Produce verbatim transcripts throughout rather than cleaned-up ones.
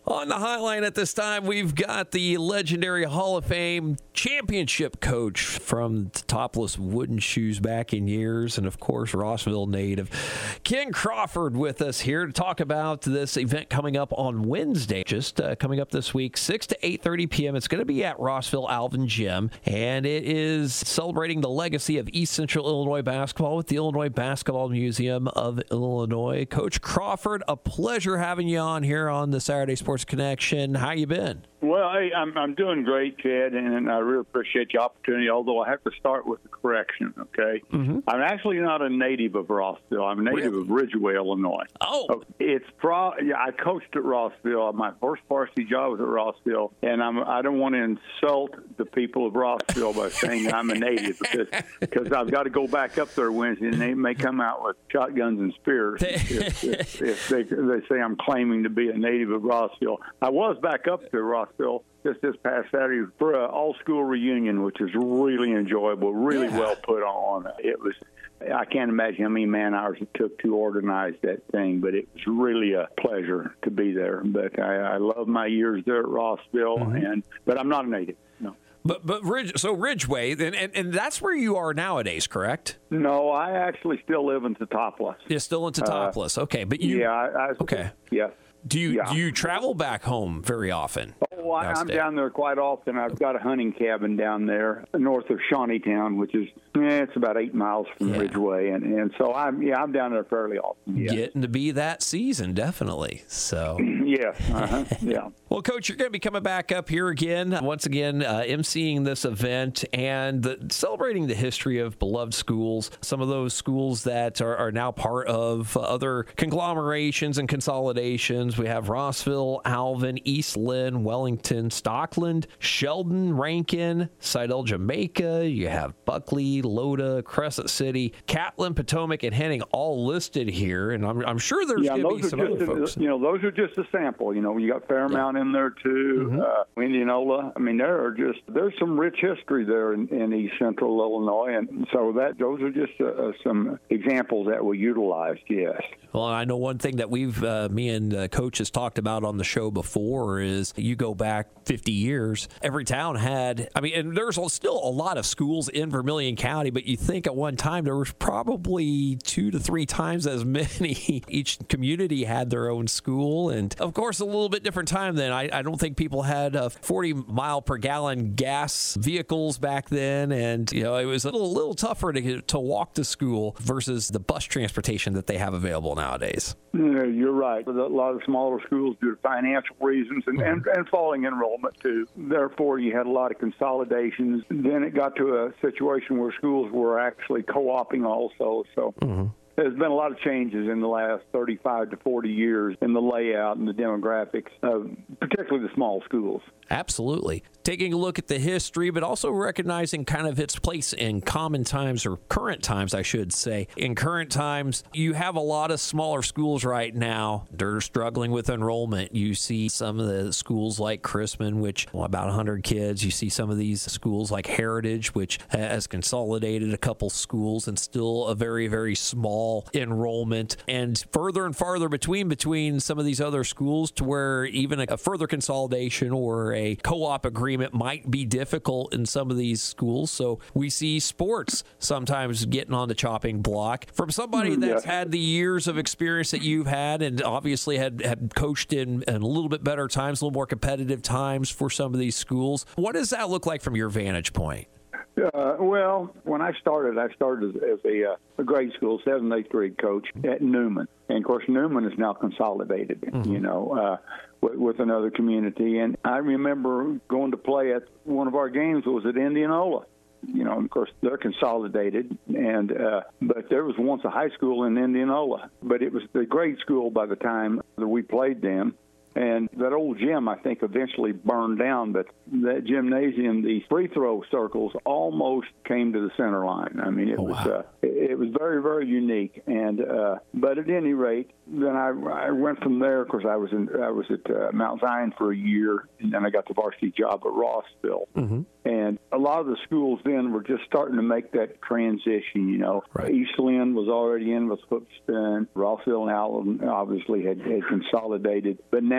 On the hotline at this time, we've got the legendary Hall of Fame championship coach from the Topless Wooden Shoes back in years, and of course, Rossville native Ken Crawford with us here to talk about this event coming up on Wednesday, just uh, coming up this week, six to eight thirty p.m. It's going to be at Rossville Alvin Gym, and it is celebrating the legacy of East Central Illinois basketball with the Illinois Basketball Museum of Illinois. Coach Crawford, a pleasure having you on here on the Saturday Sports Connection. How you been? Well, hey, I'm I'm doing great, Chad, and I really appreciate the opportunity, although I have to start with a correction, okay? Mm-hmm. I'm actually not a native of Rossville. I'm a native really? of Ridgeway, Illinois. Oh. It's pro. Yeah, I coached at Rossville. My first varsity job was at Rossville, and I'm, I don't want to insult the people of Rossville by saying that I'm a native because because I've got to go back up there Wednesday, and they may come out with shotguns and spears if, if, if they, they say I'm claiming to be a native of Rossville. I was back up to Rossville just this past Saturday for an all-school reunion, which was really enjoyable, really yeah. well put on. It was. I can't imagine how many man hours it took to organize that thing, but it was really a pleasure to be there. But I, I love my years there at Rossville, mm-hmm. and but I'm not a native. No. But but Ridge, so Ridgeway, and, and and that's where you are nowadays, correct? No, I actually still live in Totopolis. You're still in Totopolis, uh, okay. But you, yeah, I, I, okay, yeah. Do you yeah. do you travel back home very often? Oh, I, I'm down there quite often. I've got a hunting cabin down there north of Shawneetown, which is eh, it's about eight miles from yeah. Ridgeway, and, and so I'm yeah I'm down there fairly often. Yeah. Getting to be that season, definitely. So yeah, uh-huh. yeah. Well, Coach, you're going to be coming back up here again, once again, uh, emceeing this event and the, celebrating the history of beloved schools. Some of those schools that are, are now part of other conglomerations and consolidations. We have Rossville, Alvin, East Lynn, Wellington, Stockland, Sheldon, Rankin, Sidell, Jamaica. You have Buckley, Loda, Crescent City, Catlin, Potomac, and Henning all listed here. And I'm, I'm sure there's yeah, going to be some other a, folks. You know, those are just a sample. You know, you got Fairmount yeah. in there too, mm-hmm. uh, Indianola. I mean, there are just there's some rich history there in, in East Central Illinois, and so that those are just uh, some examples that we utilized. Yes. Well, I know one thing that we've uh, me and uh, Coach has talked about on the show before is you go back fifty years, every town had, I mean, and there's still a lot of schools in Vermilion County, but you think at one time there was probably two to three times as many. Each community had their own school, and of course, a little bit different time then. I, I don't think people had uh, forty mile per gallon gas vehicles back then, and you know it was a little, little tougher to to walk to school versus the bus transportation that they have available nowadays. Yeah, you're right. A lot of smaller schools due to financial reasons and, mm-hmm. and, and falling enrollment too. Therefore, you had a lot of consolidations. Then it got to a situation where schools were actually co-oping also. So. Mm-hmm. There's been a lot of changes in the last thirty-five to forty years in the layout and the demographics of particularly the small schools. Absolutely. Taking a look at the history, but also recognizing kind of its place in common times, or current times, I should say. In current times, you have a lot of smaller schools right now. They're struggling with enrollment. You see some of the schools like Chrisman, which well, about one hundred kids. You see some of these schools like Heritage, which has consolidated a couple schools and still a very, very small enrollment, and further and farther between between some of these other schools, to where even a, a further consolidation or a co-op agreement might be difficult in some of these schools. So we see sports sometimes getting on the chopping block from somebody that's yeah. had the years of experience that you've had, and obviously had, had coached in, in a little bit better times, a little more competitive times for some of these schools. What does that look like from your vantage point? Uh, well, when I started, I started as, as a, uh, a grade school, seventh, eighth grade coach at Newman. And, of course, Newman is now consolidated, mm-hmm. you know, uh, with, with another community. And I remember going to play at one of our games was at Indianola. You know, and of course, they're consolidated, and uh, but there was once a high school in Indianola. But it was the grade school by the time that we played them. And that old gym, I think, eventually burned down. But that gymnasium, the free throw circles almost came to the center line. I mean, it oh, was wow. uh, it, it was very, very unique. And uh, but at any rate, then I, I went from there. Of course, I was in I was at uh, Mount Zion for a year, and then I got the varsity job at Rossville. Mm-hmm. And a lot of the schools then were just starting to make that transition. You know, right. East Lynn was already in with Hoopston. Rossville and Allen obviously had, had consolidated, but now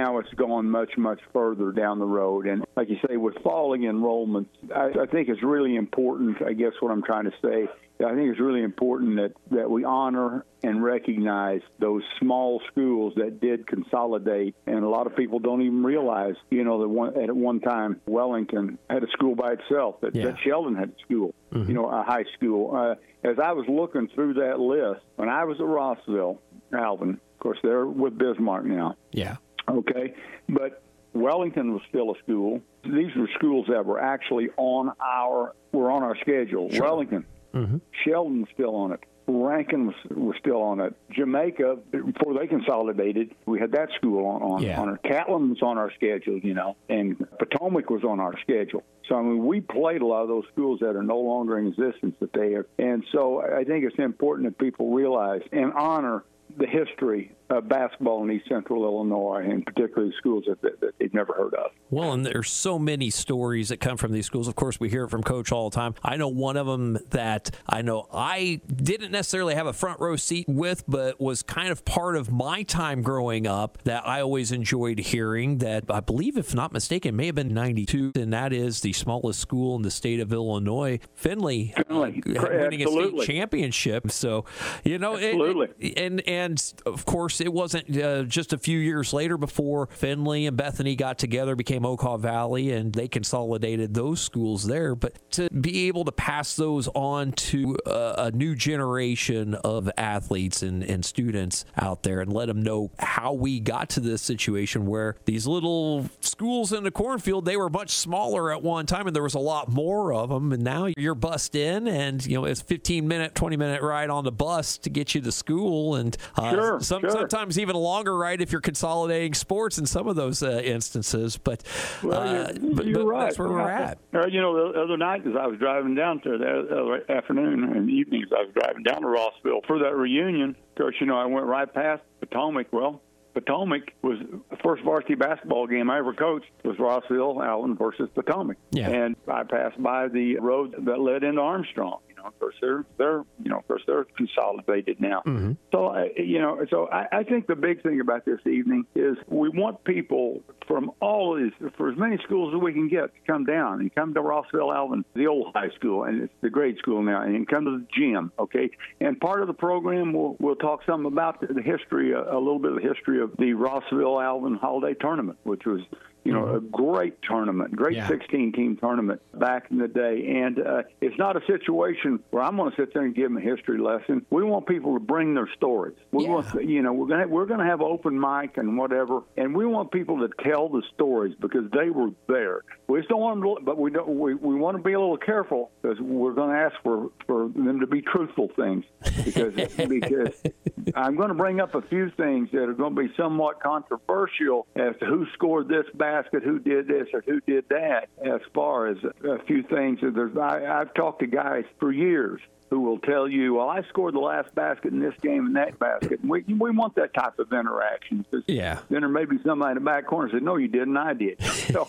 now it's gone much, much further down the road. And like you say, with falling enrollments, I, I think it's really important, I guess what I'm trying to say, I think it's really important that, that we honor and recognize those small schools that did consolidate. And a lot of people don't even realize, you know, that one, at one time Wellington had a school by itself, that, yeah. that Sheldon had a school, mm-hmm. you know, a high school. Uh, as I was looking through that list, when I was at Rossville, Alvin, of course, they're with Bismarck now. Yeah. Okay. But Wellington was still a school. These were schools that were actually on our, were on our schedule. Sure. Wellington. Mm-hmm. Sheldon's still on it. Rankin was, was still on it. Jamaica, before they consolidated, we had that school on on, yeah. on our. Catlin was on our schedule, you know, and Potomac was on our schedule. So, I mean, we played a lot of those schools that are no longer in existence that they are. And so I think it's important that people realize and honor the history of basketball in East Central Illinois, and particularly schools that, that, that they've never heard of. Well, and there's so many stories that come from these schools. Of course, we hear it from Coach all the time. I know one of them that I know I didn't necessarily have a front row seat with, but was kind of part of my time growing up that I always enjoyed hearing, that I believe, if not mistaken, may have been ninety-two, and that is the smallest school in the state of Illinois, Findlay, Findlay. Uh, winning Absolutely. a state championship. So, you know, Absolutely. It, and, and of course, it wasn't uh, just a few years later before Findlay and Bethany got together, became Okaw Valley, and they consolidated those schools there. But to be able to pass those on to a, a new generation of athletes and, and students out there and let them know how we got to this situation where these little schools in the cornfield, they were much smaller at one time and there was a lot more of them. And now you're bussed in and, you know, it's fifteen minute, twenty minute ride on the bus to get you to school. And uh, sure, some, sure. sometimes even a longer ride if you're consolidating sports in some of those uh, instances. But, well, uh, you're, but, you're but right. that's where we're at. Uh, you know, the other night as I was driving down to the other afternoon and evening as I was driving down to Rossville for that reunion, of course, you know, I went right past Potomac. Well, Potomac was the first varsity basketball game I ever coached was Rossville Allen versus Potomac. Yeah. And I passed by the road that led into Armstrong. You know, of course, they're, they're, you know, of course, they're consolidated now. Mm-hmm. So, uh, you know, so I, I think the big thing about this evening is we want people from all of these, for as many schools as we can get, to come down and come to Rossville Alvin, the old high school, and it's the grade school now, and come to the gym, okay? And part of the program, we'll, we'll talk some about the, the history, a, a little bit of the history of the Rossville Alvin Holiday Tournament, which was, you know, a great tournament, great sixteen-team yeah. tournament back in the day. And uh, it's not a situation where I'm going to sit there and give them a history lesson. We want people to bring their stories. We yeah. want, you know, we're going to we're going to have open mic and whatever, and we want people to tell the stories because they were there. We just don't want them to, but we don't. We, we want to be a little careful because we're going to ask for, for them to be truthful things because because I'm going to bring up a few things that are going to be somewhat controversial as to who scored this basket, who did this or who did that. As far as a few things, there's I, I've talked to guys for years who will tell you, well, I scored the last basket in this game and that basket. And we we want that type of interaction. Yeah. Then there may be somebody in the back corner said, no, you didn't, I did. So,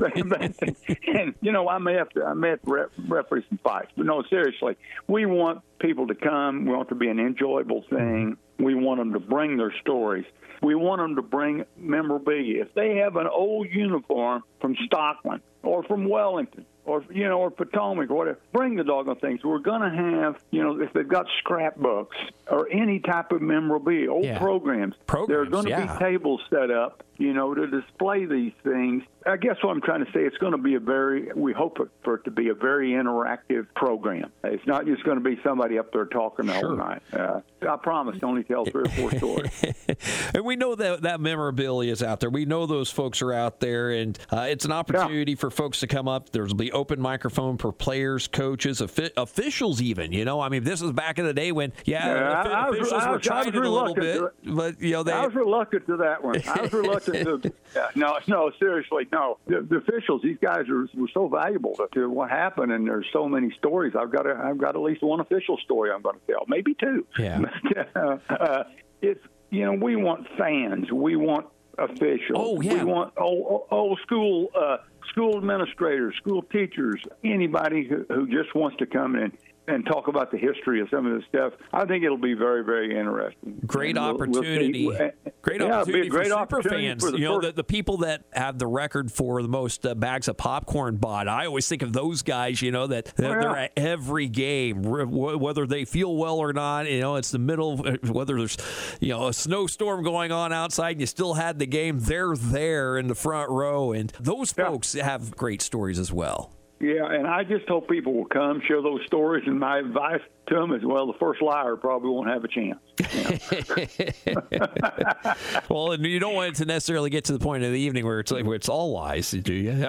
and, you know, I may have to, I may have to ref, referee some fights. But, no, seriously, we want people to come. We want it to be an enjoyable thing. We want them to bring their stories. We want them to bring memorabilia. If they have an old uniform from Stockland or from Wellington, or, you know, or Potomac, or whatever, bring the doggone things. We're going to have, you know, if they've got scrapbooks or any type of memorabilia, old yeah. programs, programs, there are going to yeah. be tables set up, you know, to display these things. I guess what I'm trying to say, it's going to be a very, we hope for it to be a very interactive program. It's not just going to be somebody up there talking the sure. whole night. Uh, I promise to only tell three or four stories. And we know that that memorabilia is out there. We know those folks are out there, and uh, it's an opportunity yeah. for folks to come up. There's the open microphone for players, coaches, officials even. You know, I mean, this was back in the day when, yeah, yeah I, officials I was, were trying it a little bit. But, you know, they... I was reluctant to that one. I was reluctant to, yeah, no, no, seriously, no. The, the officials, these guys are were so valuable to, to what happened, and there's so many stories. I've got a, I've got at least one official story I'm going to tell, maybe two. Yeah. But, uh, uh, it's, you know, we want fans. We want officials. Oh, yeah. We want old, old school uh, school administrators, school teachers, anybody who, who just wants to come in and talk about the history of some of this stuff, I think it'll be very, very interesting. Great we'll, opportunity. We'll great yeah, opportunity great for opportunity super fans. for the you know, first... the, the people that have the record for the most uh, bags of popcorn bought. I always think of those guys, you know, that, that oh, yeah. they're at every game, whether they feel well or not. You know, it's the middle, whether there's, you know, a snowstorm going on outside and you still had the game, they're there in the front row. And those folks yeah. have great stories as well. Yeah, and I just hope people will come, share those stories, and my advice to them is, well, the first liar probably won't have a chance. You know? Well, and you don't want it to necessarily get to the point of the evening where it's like where it's all lies, do you?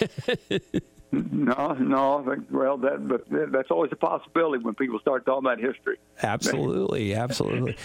No, no. Well, that but that's always a possibility when people start talking about history. Absolutely, absolutely.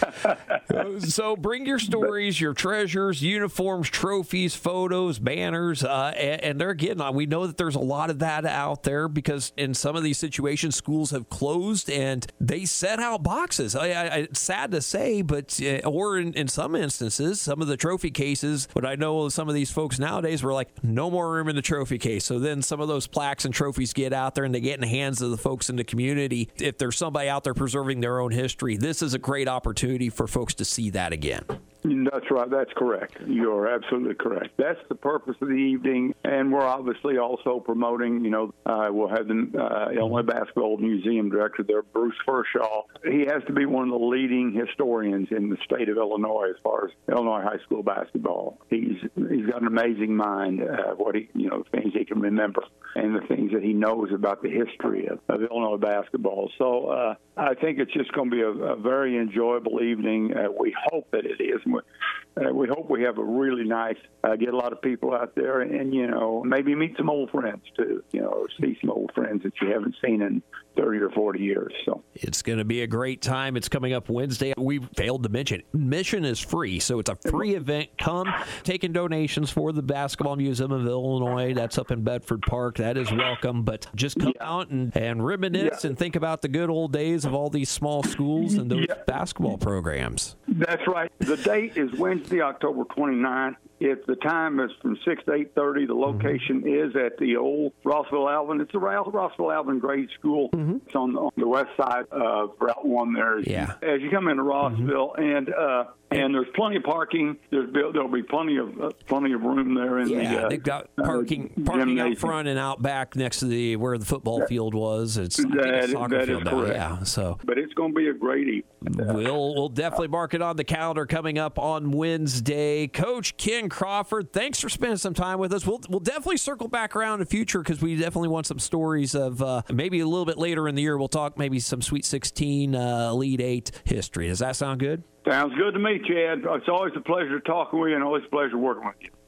So bring your stories, your treasures, uniforms, trophies, photos, banners, uh, and, and they're getting on. We know that there's a lot of that out there because in some of these situations, schools have closed and they set out boxes. I, I, it's sad to say, but uh, or in, in some instances, some of the trophy cases. But I know some of these folks nowadays were like, no more room in the trophy case. So then some of those plaques and trophies get out there and they get in the hands of the folks in the community. If there's somebody out there preserving their own history, this is a great opportunity for folks to see that again. That's right. That's correct. You're absolutely correct. That's the purpose of the evening, and we're obviously also promoting, you know, uh, we'll have the uh, Illinois Basketball Museum director there, Bruce Furshaw. He has to be one of the leading historians in the state of Illinois as far as Illinois high school basketball. He's he's got an amazing mind, uh, what he, you know, things he can remember and the things that he knows about the history of, of Illinois basketball. So uh, I think it's just going to be a, a very enjoyable evening. Uh, we hope that it is. Uh, we hope we have a really nice, uh, get a lot of people out there and, and, you know, maybe meet some old friends too, you know, or see some old friends that you haven't seen in thirty or forty years. So it's going to be a great time. It's coming up Wednesday. We failed to mention admission is free. So it's a free event. Come taking donations for the Basketball Museum of Illinois. That's up in Bedford Park. That is welcome. But just come yeah. out and, and reminisce yeah. and think about the good old days of all these small schools and those yeah. basketball programs. That's right. The date is Wednesday, October twenty-ninth. If the time is from six to eight thirty, the location mm-hmm. is at the old Rossville Alvin. It's the Rossville Alvin Grade School. Mm-hmm. It's on the, on the west side of Route One. There, yeah. as you come into Rossville, mm-hmm. and uh, and there's plenty of parking. There's there'll be plenty of uh, plenty of room there in yeah, the. Uh, they've got parking uh, parking out front and out back next to the where the football that, field was. It's that, a soccer that field is now. correct. Yeah, so but it's going to be a great evening. We'll we'll definitely mark it on the calendar coming up on Wednesday. Coach Ken Crawford, thanks for spending some time with us. We'll we'll definitely circle back around in the future because we definitely want some stories of uh, maybe a little bit later in the year. We'll talk maybe some Sweet sixteen, uh, Elite Eight history. Does that sound good? Sounds good to me, Chad. It's always a pleasure talking with you and always a pleasure working with you.